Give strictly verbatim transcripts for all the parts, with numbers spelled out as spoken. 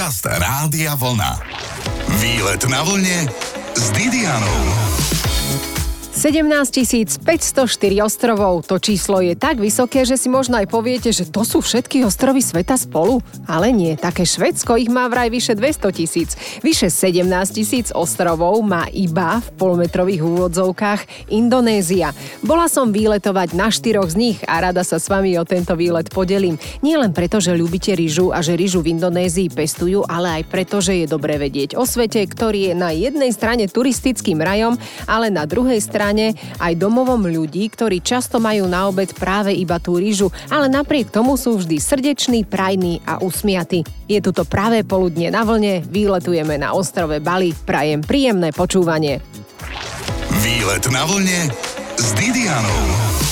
Podcast Rádia Vlna. Výlet na vlne s Didianou. sedemnásťtisícpäťstoštyri ostrovov. To číslo je tak vysoké, že si možno aj poviete, že to sú všetky ostrovy sveta spolu. Ale nie, také Švédsko ich má vraj vyše dvestotisíc. Vyše sedemnásťtisíc ostrovov má iba v polmetrových úvodzovkách Indonézia. Bola som výletovať na štyroch z nich a rada sa s vami o tento výlet podelím. Nie len preto, že ľúbite ryžu a že ryžu v Indonézii pestujú, ale aj preto, že je dobre vedieť o svete, ktorý je na jednej strane turistickým rajom, ale na druhej strane aj domovom ľudí, ktorí často majú na obed práve iba tú ryžu, ale napriek tomu sú vždy srdeční, prajní a usmiatí. Je tu to pravé poludnie na vlne, výletujeme na ostrove Bali, prajem príjemné počúvanie. Výlet na vlne s Didianou.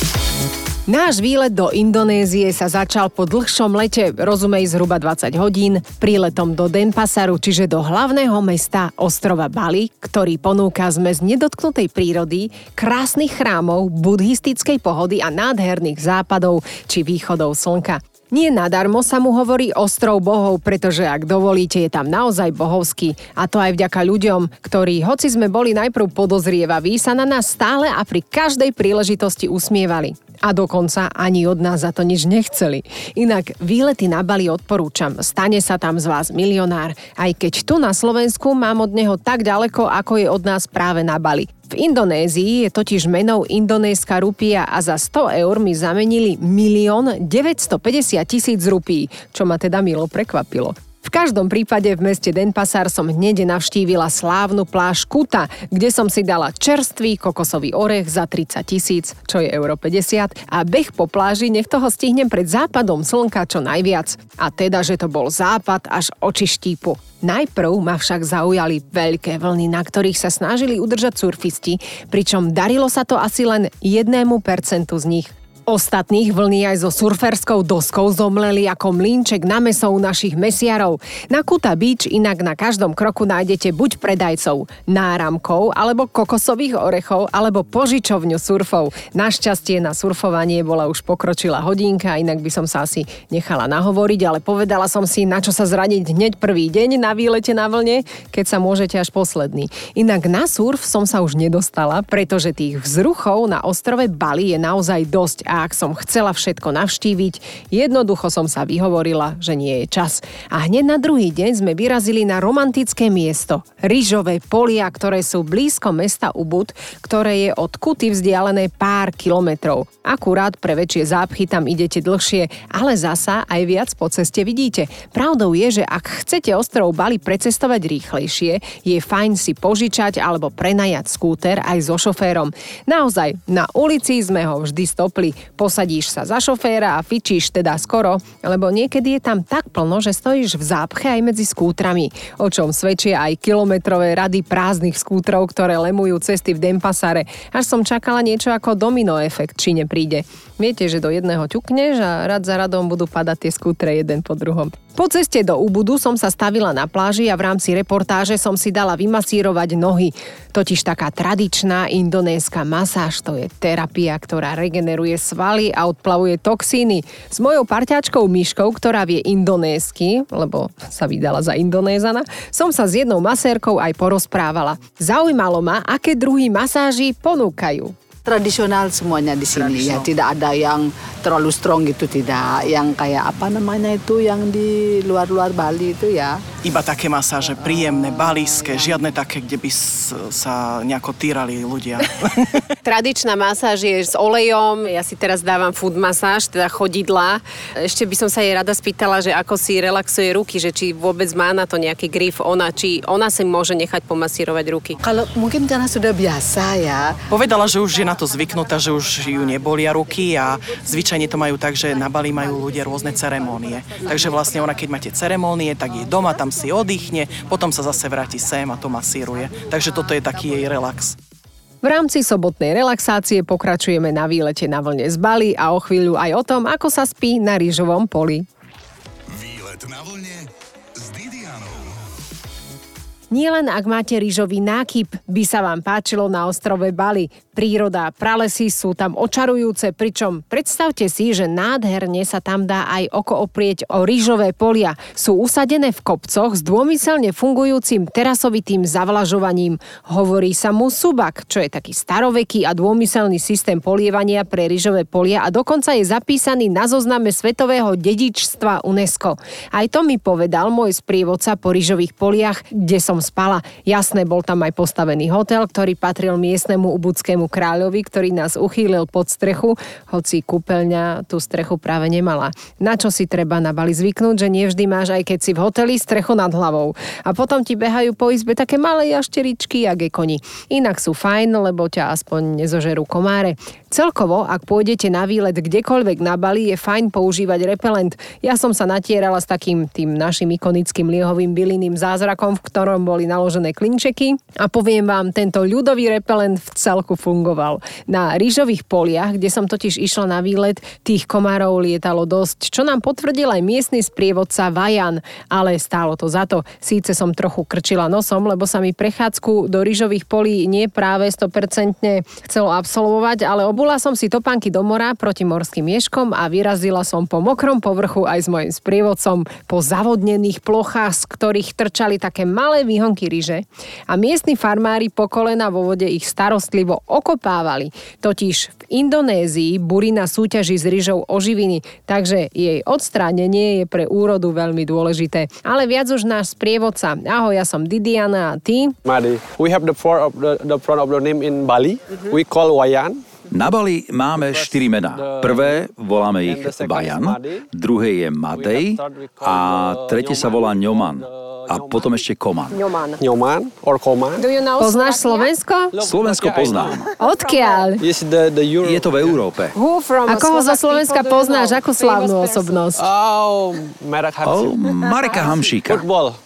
Náš výlet do Indonézie sa začal po dlhšom lete, rozumej zhruba dvadsať hodín, príletom do Denpasaru, čiže do hlavného mesta ostrova Bali, ktorý ponúka zmes nedotknutej prírody, krásnych chrámov, buddhistickej pohody a nádherných západov či východov slnka. Nie nadarmo sa mu hovorí ostrov bohov, pretože ak dovolíte, je tam naozaj bohovský. A to aj vďaka ľuďom, ktorí, hoci sme boli najprv podozrievaví, sa na nás stále a pri každej príležitosti usmievali. A dokonca ani od nás za to nič nechceli. Inak výlety na Bali odporúčam. Stane sa tam z vás milionár. Aj keď tu na Slovensku mám od neho tak ďaleko, ako je od nás práve na Bali. V Indonézii je totiž menou indonéska rupia a za sto eur mi zamenili milión deväťstopäťdesiat tisíc rupí, čo ma teda milo prekvapilo. V každom prípade v meste Denpasar som hneď navštívila slávnu pláž Kuta, kde som si dala čerstvý kokosový orech za tridsať tisíc, čo je euro päťdesiat, a beh po pláži, nech toho stihnem pred západom slnka čo najviac. A teda, že to bol západ až oči štípu. Najprv ma však zaujali veľké vlny, na ktorých sa snažili udržať surfisti, pričom darilo sa to asi len jednému percentu z nich. Ostatných vlny aj so surferskou doskou zomleli ako mlynček na mäso u našich mesiarov. Na Kuta Beach inak na každom kroku nájdete buď predajcov náramkov, alebo kokosových orechov, alebo požičovňu surfov. Našťastie na surfovanie bola už pokročila hodinka, inak by som sa asi nechala nahovoriť, ale povedala som si, na čo sa zraniť hneď prvý deň na výlete na vlne, keď sa môžete až posledný. Inak na surf som sa už nedostala, pretože tých vzruchov na ostrove Bali je naozaj dosť. A ak som chcela všetko navštíviť, jednoducho som sa vyhovorila, že nie je čas. A hneď na druhý deň sme vyrazili na romantické miesto. Ryžové polia, ktoré sú blízko mesta Ubud, ktoré je od Kuty vzdialené pár kilometrov. Akurát pre väčšie zápchy tam idete dlhšie, ale zasa aj viac po ceste vidíte. Pravdou je, že ak chcete ostrov Bali precestovať rýchlejšie, je fajn si požičať alebo prenajať skúter aj so šoférom. Naozaj, na ulici sme ho vždy stopli. Posadíš sa za šoféra a fičíš teda skoro, lebo niekedy je tam tak plno, že stojíš v zápche aj medzi skútrami, o čom svedčia aj kilometrové rady prázdnych skútrov, ktoré lemujú cesty v Denpasare. Až som čakala niečo ako domino efekt, či nepríde. Viete, že do jedného ťukneš a rad za radom budú padať tie skútre jeden po druhom. Po ceste do Ubudu som sa stavila na pláži a v rámci reportáže som si dala vymasírovať nohy. Totiž taká tradičná indonéska masáž, to je terapia, ktorá regeneruje svaly a odplavuje toxíny. S mojou parťáčkou Myškou, ktorá vie indonésky, lebo sa vydala za Indonézana, som sa s jednou masérkou aj porozprávala. Zaujímalo ma, aké druhy masáží ponúkajú. Tradisional semuanya di sini ya, tidak ada yang terlalu strong gitu, tidak. Yang kayak apa namanya itu yang di luar-luar Bali itu ya. Iba také masáže príjemné, balijské, žiadne také, kde by sa nejako týrali ľudia. Tradičná masáž je s olejom, ja si teraz dávam food masáž, teda chodidlá. Ešte by som sa jej rada spýtala, že ako si relaxuje ruky, že či vôbec má na to nejaký grif ona, či ona si môže nechať pomasírovať ruky. Kalau mungkin karena sudah biasa ya. Povedala, že už je na to zvyknutá, že už ju nebolia ruky a zvyčajne to majú tak, že na Bali majú ľudia rôzne ceremónie. Takže vlastne ona, keď máte ceremónie, tak je doma, tam si oddychne, potom sa zase vráti sem a to masíruje. Takže toto je taký jej relax. V rámci sobotnej relaxácie pokračujeme na výlete na vlne z Bali a o chvíľu aj o tom, ako sa spí na rýžovom poli. Výlet na vlne s Didianou. Nielen ak máte rýžový nákyp, by sa vám páčilo na ostrove Bali. Príroda, pralesy sú tam očarujúce, pričom predstavte si, že nádherne sa tam dá aj oko oprieť o rýžové polia. Sú usadené v kopcoch s dômyselne fungujúcim terasovitým zavlažovaním. Hovorí sa mu subak, čo je taký staroveký a dômyselný systém polievania pre rýžové polia a dokonca je zapísaný na zozname svetového dedičstva UNESCO. Aj to mi povedal môj sprievodca po rýžových poliach, kde som spala. Jasné, bol tam aj postavený hotel, ktorý patril miestnemu ubudskému kráľovi, ktorý nás uchýlil pod strechu, hoci kúpeľňa tú strechu práve nemala. Na čo si treba na Bali zvyknúť, že nevždy máš, aj keď si v hoteli, strechu nad hlavou. A potom ti behajú po izbe také malé jašteričky a gekoni. Inak sú fajn, lebo ťa aspoň nezožerú komáre. Celkovo, ak pôjdete na výlet kdekoľvek na Bali, je fajn používať repelent. Ja som sa natierala s takým tým našim ikonickým liehovým bylinným zázrakom, v ktorom boli naložené klinčeky a poviem vám, tento ľudový repelent v celku fungoval. Na rýžových poliach, kde som totiž išla na výlet, tých komárov lietalo dosť, čo nám potvrdil aj miestny sprievodca Vajan, ale stálo to za to. Síce som trochu krčila nosom, lebo sa mi prechádzku do rýžových polí nie práve sto percent chcelo absolvovať, ale obula som si topánky do mora proti morským ježkom a vyrazila som po mokrom povrchu aj s mojím sprievodcom po zavodnených plochách, z ktorých trčali také malé výhonky ryže a miestni farmári po kolena vo vode ich starostlivo okopávali. Totiž v Indonézii burina súťaží s ryžou o živiny, takže jej odstránenie je pre úrodu veľmi dôležité. Ale viac už náš sprievodca. Ahoj, ja som Didiana a ty? Madi. We have the front of the, the front of the name in Bali. Mm-hmm. We call Wayan. Na Bali máme štyri mená. Prvé voláme ich Vajan, druhé je Madej a tretie sa volá Nyoman. A potom ešte Koman. Nyoman. Nyoman or Koman. Poznáš Slovensko? Slovensko poznám. Odkiaľ? Je to v Európe. A koho zo Slovenska poznáš? Akú slávnu osobnosť? Oh, Marek Oh, Mareka Hamšíka. Football.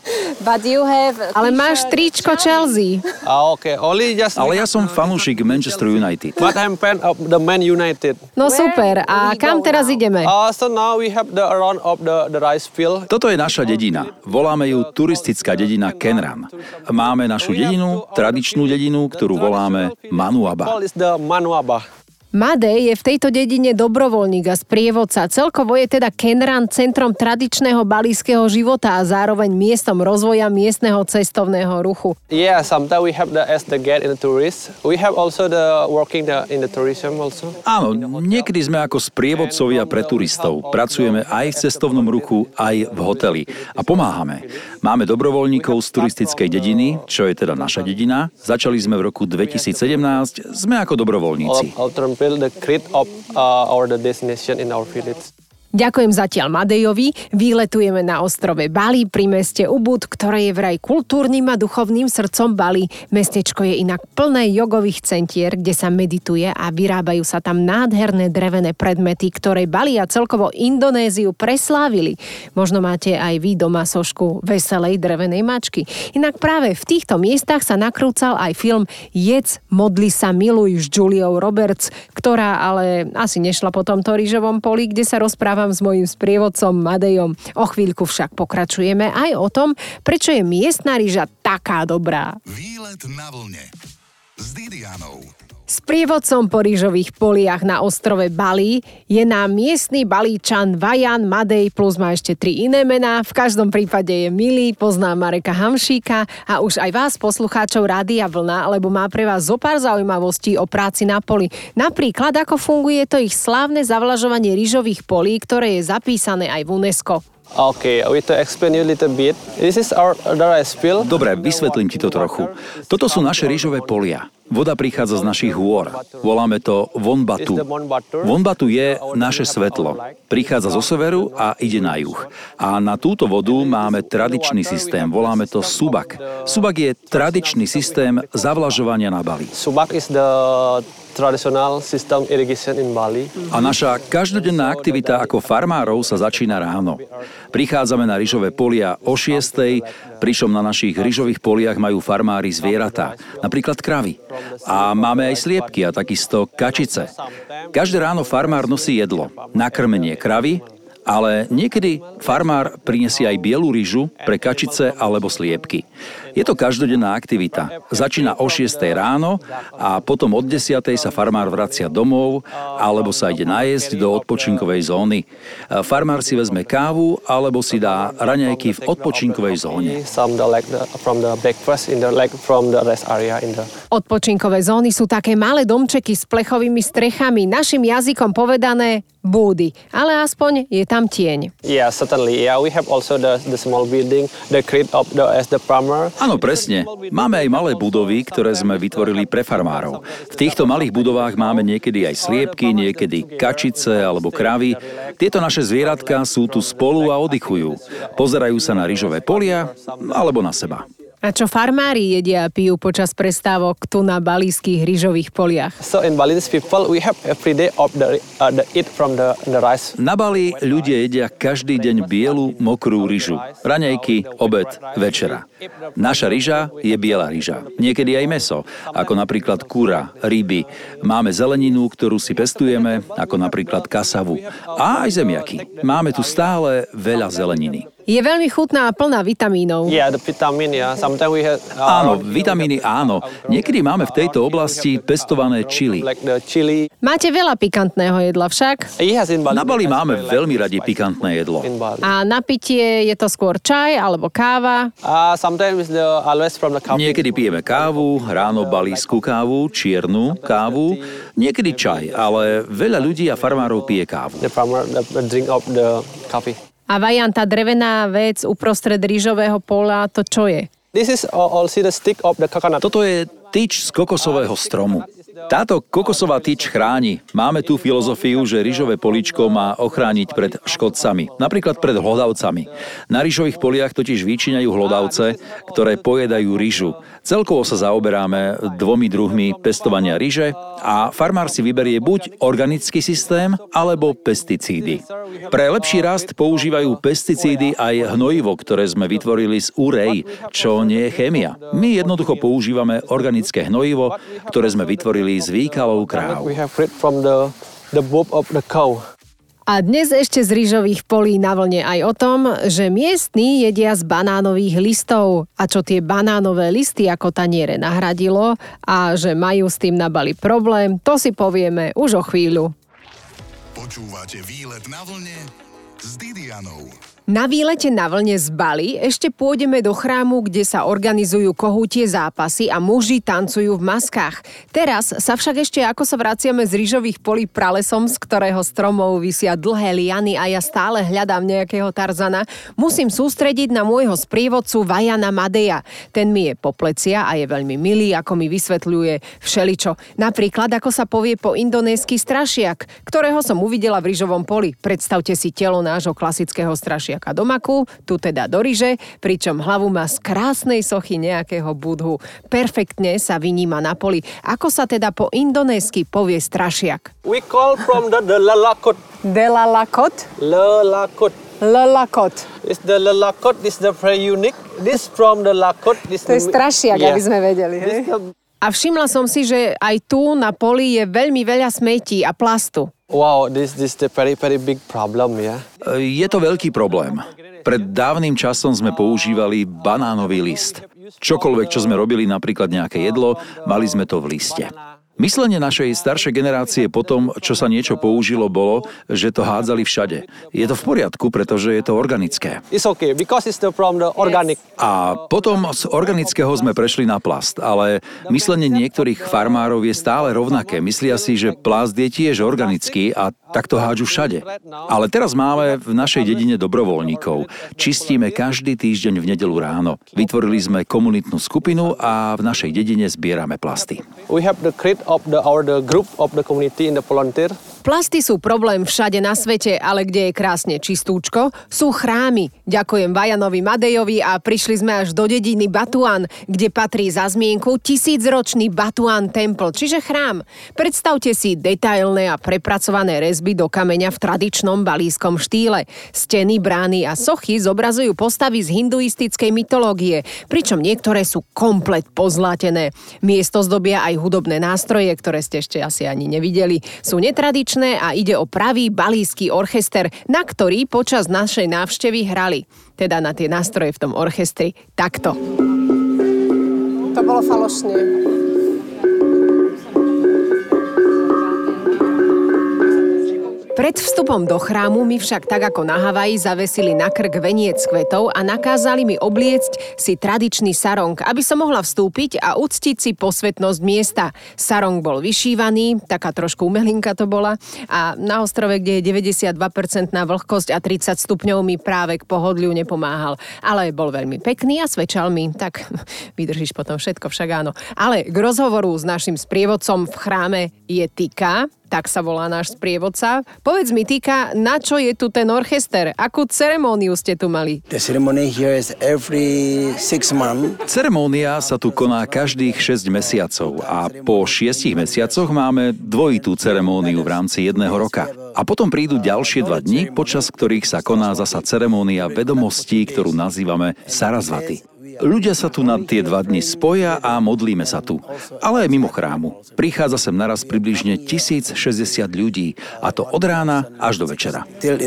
Ale máš tričko Chelsea. Ah, okay. Only just. Ale ja som fanúšik Manchester United. But I'm fan of the Man United. No super. A kam teraz ideme? Uh, so now we have the around of the the rice field. Toto je naša dedina. Voláme ju turistická dedina Kenran. Máme našu dedinu, tradičnú dedinu, ktorú voláme Manuaba. Call is the Manuaba. Madej je v tejto dedine dobrovoľník a sprievodca. Celkovo je teda Kenran centrom tradičného balijského života a zároveň miestom rozvoja miestneho cestovného ruchu. Yeah, sometimes we have the as the guide in the tourist. We have also the working the in the tourism also. Áno, niekedy sme ako sprievodcovia pre turistov. Pracujeme aj v cestovnom ruchu, aj v hoteli a pomáhame. Máme dobrovoľníkov z turistickej dediny, čo je teda naša dedina. Začali sme v roku dvetisícsedemnásť, sme ako dobrovoľníci. The create of uh, our the destination in our village. Ďakujem zatiaľ Madejovi. Výletujeme na ostrove Bali pri meste Ubud, ktoré je vraj kultúrnym a duchovným srdcom Bali. Mestečko je inak plné jogových centier, kde sa medituje a vyrábajú sa tam nádherné drevené predmety, ktoré Bali a celkovo Indonéziu preslávili. Možno máte aj vy doma sošku veselej drevenej mačky. Inak práve v týchto miestach sa nakrúcal aj film Jedz, modli sa, miluj s Juliou Roberts, ktorá ale asi nešla po tomto rýžovom poli, kde sa rozpráva s mojím sprievodcom Madejom. O chvíľku však pokračujeme aj o tom, prečo je miestna ryža taká dobrá. Výlet na vlne s Didianou. Sprievodcom po rýžových poliach na ostrove Bali je nám miestny Balíčan Vajan Madej, plus má ešte tri iné mená. V každom prípade je milý, pozná Mareka Hamšíka a už aj vás, poslucháčov Rádia Vlna, lebo má pre vás zopár zaujímavostí o práci na poli. Napríklad, ako funguje to ich slávne zavlažovanie rýžových polí, ktoré je zapísané aj v UNESCO. Okay, we to explain you a little bit. This is our the rice field. Dobre, vysvetlím ti to trochu. Toto sú naše rýžové polia. Voda prichádza z našich hôr. Voláme to Vonbatu. Vonbatu je naše svetlo. Prichádza zo severu a ide na juh. A na túto vodu máme tradičný systém. Voláme to Subak. Subak je tradičný systém zavlažovania na Bali. Subak is the traditional system irrigation in Bali. A naša každodenná aktivita ako farmárov sa začína ráno. Prichádzame na rýžové polia o šiestej, pričom na našich rýžových poliach majú farmári zvieratá, napríklad kravy. A máme aj sliepky a takisto kačice. Každé ráno farmár nosí jedlo, nakrmenie kravy Ale niekedy farmár prinesie aj bielu ryžu pre kačice alebo sliepky. Je to každodenná aktivita. Začína o šiestej ráno a potom od desiatej sa farmár vracia domov alebo sa ide najesť do odpočinkovej zóny. Farmár si vezme kávu alebo si dá raňajky v odpočinkovej zóne. Odpočinkové zóny sú také malé domčeky s plechovými strechami, našim jazykom povedané búdy, ale aspoň je tam tieň. Yeah, certainly. Yeah, we have also the the small building, the crate of the as the farmer. Áno, presne. Máme aj malé budovy, ktoré sme vytvorili pre farmárov. V týchto malých budovách máme niekedy aj sliepky, niekedy kačice alebo kravy. Tieto naše zvieratka sú tu spolu a oddychujú. Pozerajú sa na ryžové polia alebo na seba. A čo farmári jedia a pijú počas prestávok tu na balijských ryžových poliach? So in Balinese people we have every day of the uh, the eat from the the rice. Na Bali ľudia jedia každý deň bielu, mokrú ryžu. Raňajky, obed, večera. Naša ryža je biela ryža. Niekedy aj mäso, ako napríklad kura, ryby. Máme zeleninu, ktorú si pestujeme, ako napríklad kasavu. A aj zemiaky. Máme tu stále veľa zeleniny. Je veľmi chutná a plná vitamínov. Yeah, the vitamin, yeah. Sometimes we have, Áno, uh, vitamíny áno. Niekedy máme v tejto oblasti pestované čili. like the chili. Máte veľa pikantného jedla však? Yes, in Bali. Na Bali máme veľmi radi pikantné jedlo. In Bali. A na pitie je to skôr čaj alebo káva? Uh, sometimes the always from the coffee. Niekedy pijeme kávu, ráno balískú kávu, čiernu kávu, niekedy čaj, ale veľa ľudí a farmárov pije kávu. The farmer the, the drink of the coffee. A Vajan, tá drevená vec uprostred rýžového pola, to čo je? This is also the stick of the coconut. Toto je tyč z kokosového stromu. Táto kokosová tyč chráni. Máme tú filozofiu, že ryžové políčko má ochrániť pred škodcami, napríklad pred hlodavcami. Na ryžových poliach totiž vyčíňajú hlodavce, ktoré pojedajú ryžu. Celkovo sa zaoberáme dvomi druhmi pestovania ryže a farmár si vyberie buď organický systém, alebo pesticídy. Pre lepší rast používajú pesticídy aj hnojivo, ktoré sme vytvorili z urej, čo nie je chémia. My jednoducho používame organické hnojivo, ktoré sme vytvorili z výkalov kráv. We have rid from the the boob of the cow. A dnes ešte z rýžových polí na vlne aj o tom, že miestni jedia z banánových listov a čo tie banánové listy ako taniere nahradilo a že majú s tým na Bali problém, to si povieme už o chvíľu. Počúvate Výlet na vlne s Didianou. Na výlete na vlne z Bali ešte pôjdeme do chrámu, kde sa organizujú kohútie zápasy a muži tancujú v maskách. Teraz sa však ešte ako sa vraciame z rýžových polí pralesom, z ktorého stromov visia dlhé liany a ja stále hľadám nejakého Tarzana, musím sústrediť na môjho sprievodcu Vajana Madeja. Ten mi je po plecia a je veľmi milý, ako mi vysvetľuje všeličo. Napríklad, ako sa povie po indonésky strašiak, ktorého som uvidela v rýžovom poli. Predstavte si telo nášho klasického strašiaka do maku, tu teda do ryže, pričom hlavu má z krásnej sochy nejakého budhu. Perfektne sa vyníma na poli. Ako sa teda po indonésky povie strašiak? We call from the, the lalakot. Delalakot? Lalakot. Lalakot. Is the lalakot is the very unique. This from the lalakot. This To je strašiak, yeah. aby sme vedeli. Hej? A všimla som si, že aj tu na poli je veľmi veľa smetí a plastu. Wow, this this is a very very big problem, yeah. Je to veľký problém. Pred dávnym časom sme používali banánový list. Čokoľvek, čo sme robili, napríklad nejaké jedlo, mali sme to v liste. Myslenie našej staršej generácie po tom, čo sa niečo použilo, bolo, že to hádzali všade. Je to v poriadku, pretože je to organické. It's okay because it's the from the organic. A potom z organického sme prešli na plast, ale myslenie niektorých farmárov je stále rovnaké. Myslia si, že plast je tiež organický a tak to hádžu všade. Ale teraz máme v našej dedine dobrovoľníkov. Čistíme každý týždeň v nedeľu ráno. Vytvorili sme komunitnú skupinu a v našej dedine zbierame plasty. We have the crate of the our the group of the community in the volunteer. Plasty sú problém všade na svete, ale kde je krásne čistúčko, sú chrámy. Ďakujem Vajanovi Madejovi a prišli sme až do dediny Batuan, kde patrí za zmienku tisícročný Batuan Temple, čiže chrám. Predstavte si detailné a prepracované rezby do kameňa v tradičnom balískom štýle. Steny, brány a sochy zobrazujú postavy z hinduistickej mytológie, pričom niektoré sú komplet pozlatené. Miesto zdobia aj hudobné nástroje, ktoré ste ešte asi ani nevideli. Sú netradičné tradičné a ide o pravý balijský orchester, na ktorý počas našej návštevy hrali. Teda na tie nástroje v tom orchestri. Takto. To bolo falošne. Pred vstupom do chrámu mi však tak ako na Havaji zavesili na krk veniec kvetov a nakázali mi obliecť si tradičný sarong, aby som mohla vstúpiť a uctiť si posvetnosť miesta. Sarong bol vyšívaný, taká trošku umelinka to bola, a na ostrove, kde je deväťdesiatdva percent vlhkosť a tridsať stupňov, mi práve k pohodliu nepomáhal. Ale bol veľmi pekný a svedčal mi, tak vydržíš potom všetko, však áno. Ale k rozhovoru s našim sprievodcom v chráme je Tika, tak sa volá náš sprievodca. Povedz mi, Tika, na čo je tu ten orchester? Akú ceremóniu ste tu mali? The ceremony here is every six months. Ceremónia sa tu koná každých šesť mesiacov a po šiestich mesiacoch máme dvojitú ceremóniu v rámci jedného roka. A potom prídu ďalšie dva dni, počas ktorých sa koná zasa ceremónia vedomostí, ktorú nazývame Sarasvati. Ľudia sa tu na tie dva dni spoja a modlíme sa tu. Ale aj mimo chrámu. Prichádza sem naraz približne tisícšesťdesiat ľudí, a to od rána až do večera.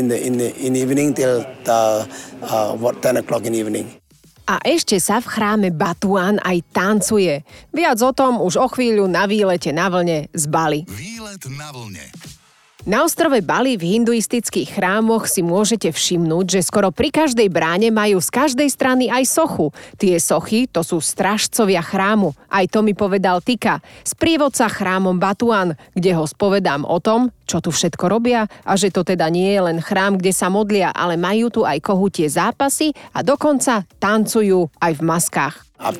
A ešte sa v chráme Batuan aj tancuje. Viac o tom už o chvíľu na výlete na vlne z Bali. Výlet na vlne. Na ostrove Bali v hinduistických chrámoch si môžete všimnúť, že skoro pri každej bráne majú z každej strany aj sochu. Tie sochy, to sú strážcovia chrámu. Aj to mi povedal Tika, sprievodca chrámom Batuan, kde ho spovedám o tom, čo tu všetko robia a že to teda nie je len chrám, kde sa modlia, ale majú tu aj kohutie zápasy a dokonca tancujú aj v maskách.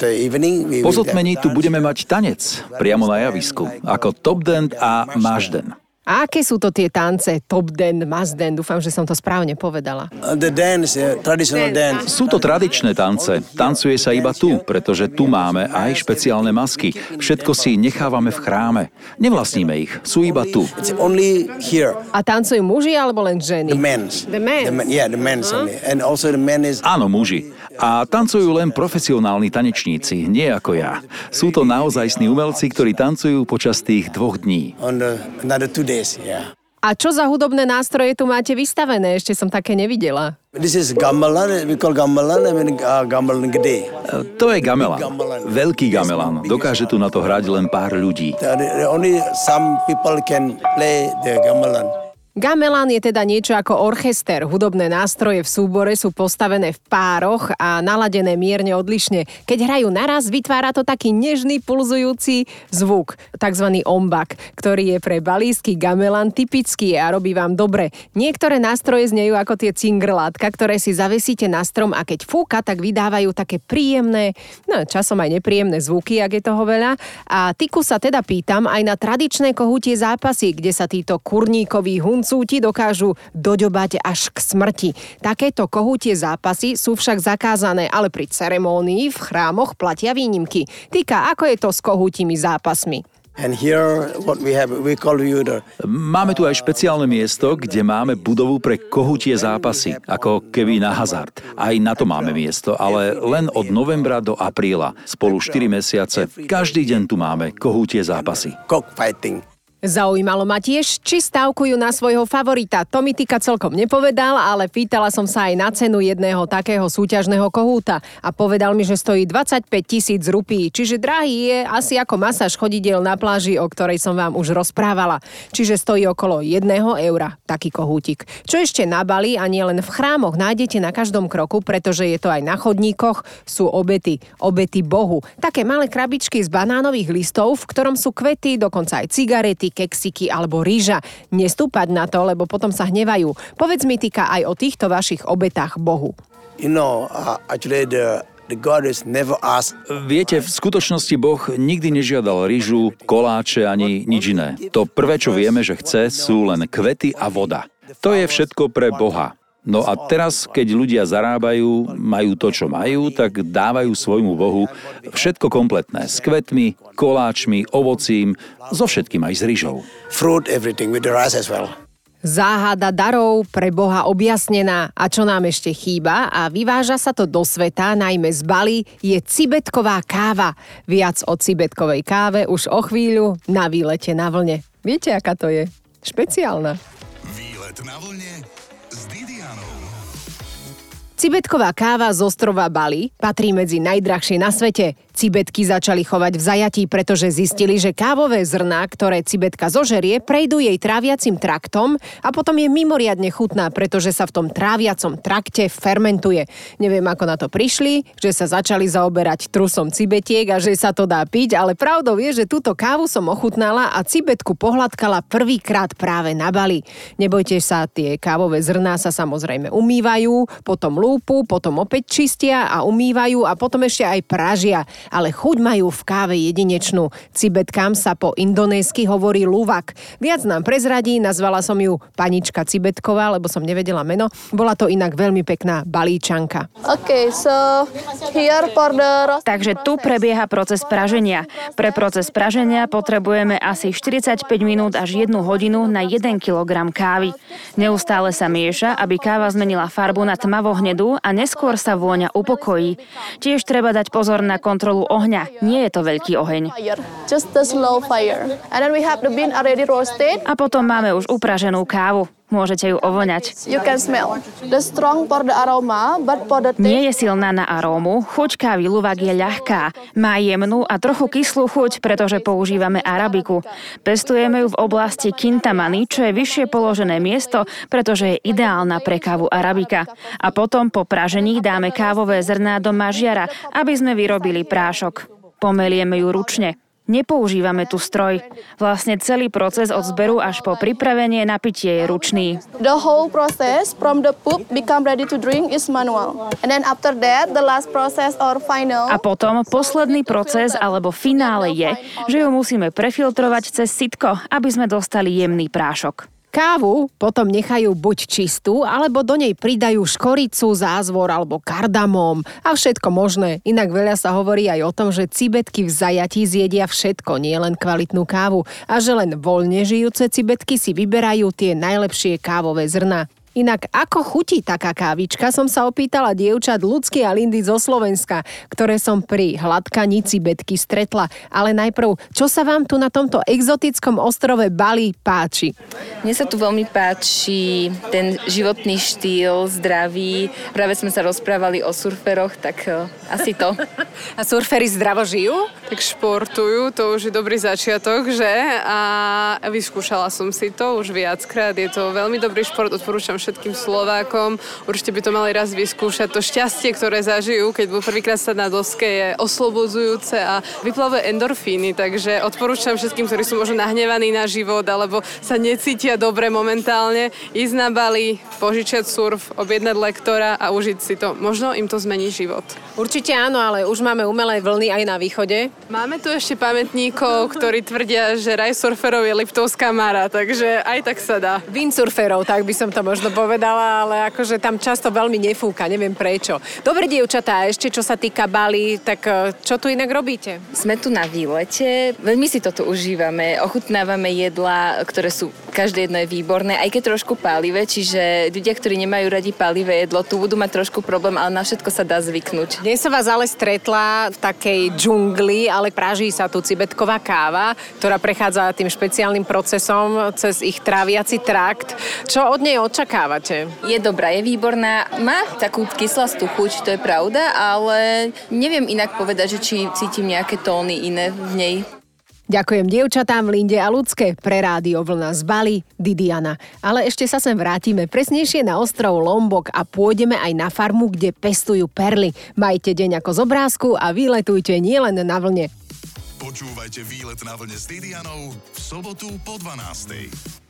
Po zotmení tu budeme mať tanec priamo na javisku, ako Topden a Mažden. A aké sú to tie tance? Topden, Mažden, dúfam, že som to správne povedala. The dance, uh, traditional dance. Sú to tradičné tance. Tancuje sa iba tu, pretože tu máme aj špeciálne masky. Všetko si nechávame v chráme. Nevlastníme ich, sú iba tu. It's only here. A tancujú muži alebo len ženy? The men's. The men's? The men, yeah, the men's huh? only. And also the men is... Áno, muži. A tancujú len profesionálni tanečníci, nie ako ja. Sú to naozajstní umelci, ktorí tancujú počas tých dvoch dní. On the, another two days, yeah. A čo za hudobné nástroje tu máte vystavené? Ešte som také nevidela. This is gamelan, we call gamelan, I mean uh, gamelan gede. To je gamelan. Veľký gamelan. Dokáže tu na to hrať len pár ľudí. The, the only some people can play the gamelan. Gamelan je teda niečo ako orchester. Hudobné nástroje v súbore sú postavené v pároch a naladené mierne odlišne. Keď hrajú naraz, vytvára to taký nežný pulzujúci zvuk, takzvaný ombak, ktorý je pre balijský gamelan typický a robí vám dobre. Niektoré nástroje znejú ako tie cingrlátka, ktoré si zavesíte na strom a keď fúka, tak vydávajú také príjemné, no časom aj nepríjemné zvuky, ak je toho veľa. A Tiku sa teda pýtam aj na tradičné kohutie zápasy, kde sa títo kurníkoví hun súti dokážu doďobať až k smrti. Takéto kohutie zápasy sú však zakázané, ale pri ceremónii v chrámoch platia výnimky. Tika, ako je to s kohútimi zápasmi? And here what we have, we call the... Máme tu aj špeciálne miesto, kde máme budovu pre kohutie zápasy, ako keby na hazard. Aj na to máme miesto, ale len od novembra do apríla, spolu štyri mesiace. Každý deň tu máme kohutie zápasy. Cockfighting. Zaujímalo ma tiež, či stavkujú na svojho favorita. To mi Tika celkom nepovedal, ale pýtala som sa aj na cenu jedného takého súťažného kohúta a povedal mi, že stojí dvadsaťpäť tisíc rupí, čiže drahý je asi ako masáž chodidiel na pláži, o ktorej som vám už rozprávala. Čiže stojí okolo jedného eura taký kohútik. Čo ešte na Bali a nie len v chrámoch nájdete na každom kroku, pretože je to aj na chodníkoch, sú obety, obety Bohu. Také malé krabičky z banánových listov, v ktorom sú kvety, dokonca aj cigarety, keksiky alebo rýža. Nestúpať na to, lebo potom sa hnevajú. Povedz mi, Tika, aj o týchto vašich obetách Bohu. You know, uh, actually the, the God is never asked. Viete, v skutočnosti Boh nikdy nežiadal rýžu, koláče ani nič iné. To prvé, čo vieme, že chce, sú len kvety a voda. To je všetko pre Boha. No a teraz, keď ľudia zarábajú, majú to, čo majú, tak dávajú svojmu Bohu všetko kompletné. S kvetmi, koláčmi, ovocím, so všetkým aj s rýžou. Fruit, everything, with the rice as well. Záhada darov pre Boha objasnená. A čo nám ešte chýba a vyváža sa to do sveta, najmä z Bali, je cibetková káva. Viac o cibetkovej káve už o chvíľu na výlete na vlne. Viete, aká to je? Špeciálna. Výlet na vlne s Didianou. Cibetková káva z ostrova Bali patrí medzi najdrahšie na svete. Cibetky začali chovať v zajatí, pretože zistili, že kávové zrná, ktoré cibetka zožerie, prejdú jej tráviacim traktom a potom je mimoriadne chutná, pretože sa v tom tráviacom trakte fermentuje. Neviem, ako na to prišli, že sa začali zaoberať trusom cibetiek a že sa to dá piť, ale pravdou je, že túto kávu som ochutnala a cibetku pohľadkala prvýkrát práve na Bali. Nebojte sa, tie kávové zrná sa samozrejme umývajú, potom lúpu, potom opäť čistia a umývajú a potom ešte aj pražia. Ale chuť majú v káve jedinečnú. Cibetkám sa po indonésky hovorí luwak. Viac nám prezradí, nazvala som ju panička Cibetková, lebo som nevedela meno. Bola to inak veľmi pekná Balíčanka. Okay, so here for the... Takže tu prebieha proces praženia. Pre proces praženia potrebujeme asi štyridsaťpäť minút až jednu hodinu na jeden kilogram kávy. Neustále sa mieša, aby káva zmenila farbu na tmavohnedú a neskôr sa vôňa upokojí. Tiež treba dať pozor na kontrolu ohňa. Nie je to veľký oheň. Just the slow fire. And then we have the bean already roasted. A potom máme už upraženú kávu. Môžete ju ovoňať. You can smell. The strong for the aroma, but for the taste... Nie je silná na arómu. Chuť kávy luwak je ľahká. Má jemnú a trochu kyslú chuť, pretože používame arabiku. Pestujeme ju v oblasti Kintamani, čo je vyššie položené miesto, pretože je ideálna pre kávu arabika. A potom po pražení dáme kávové zrná do mažiara, aby sme vyrobili prášok. Pomelieme ju ručne. Nepoužívame tu stroj. Vlastne celý proces od zberu až po pripravenie na pitie je ručný. The whole process from the pulp become ready to drink is manual. And then after that, the last process or final. A potom posledný proces alebo finále je, že ju musíme prefiltrovať cez sitko, aby sme dostali jemný prášok. Kávu potom nechajú buď čistú, alebo do nej pridajú škoricu, zázvor alebo kardamom a všetko možné. Inak veľa sa hovorí aj o tom, že cibetky v zajatí zjedia všetko, nie len kvalitnú kávu a že len voľne žijúce cibetky si vyberajú tie najlepšie kávové zrná. Inak ako chutí taká kávička, som sa opýtala dievčat Ľudsky a Lindy zo Slovenska, ktoré som pri hladkaní cibetky stretla. Ale najprv, čo sa vám tu na tomto exotickom ostrove Bali páči? Mne sa tu veľmi páči ten životný štýl, zdravý. Práve sme sa rozprávali o surferoch, tak uh, asi to. A surferi zdravo žijú? Tak športujú, to už je dobrý začiatok, že? A vyskúšala som si to už viackrát. Je to veľmi dobrý šport, odporúčam všetkým Slovákom. Určite by to mali raz vyskúšať. To šťastie, ktoré zažijú, keď budú prvýkrát stať na doske, je oslobodzujúce a vyplavuje endorfíny. Takže odporúčam všetkým, ktorí sú možno nahnevaní na život alebo sa necítia dobre momentálne, ísť na Bali, požičať surf, objednať lektora a užiť si to. Možno im to zmení život. Určite áno, ale už máme umelé vlny aj na východe. Máme tu ešte pamätníkov, ktorí tvrdia, že raj surferov je Liptovská Mara, takže aj tak sa dá. Windsurferov, tak by som to možno povedala, ale akože tam často veľmi nefúka, neviem prečo. Dobre, dievčatá, ešte čo sa týka Bali, tak čo tu inak robíte? Sme tu na výlete, veľmi si toto užívame, ochutnávame jedlá, ktoré sú, každé jedno je výborné, aj keď trošku pálivé, čiže ľudia, ktorí nemajú radi pálivé jedlo, tu budú mať trošku problém, ale na všetko sa dá zvyknúť. Dnes som vás ale stretla v takej džungli, ale praží sa tu cibetková káva, ktorá prechádza tým špeciálnym procesom cez ich tráviaci trakt. Čo od nej očakávate? Je dobrá, je výborná. Má takú kyslastú chuť, to je pravda, ale neviem inak povedať, že či cítim nejaké tóny iné v nej. Ďakujem dievčatám Linde a Ľudské pre Rádio Vlna z Bali, Didiana. Ale ešte sa sem vrátime presnejšie na ostrov Lombok a pôjdeme aj na farmu, kde pestujú perly. Majte deň ako z obrázku a vyletujte nielen na vlne. Počúvajte Výlet na vlne s Didianou v sobotu po dvanástej.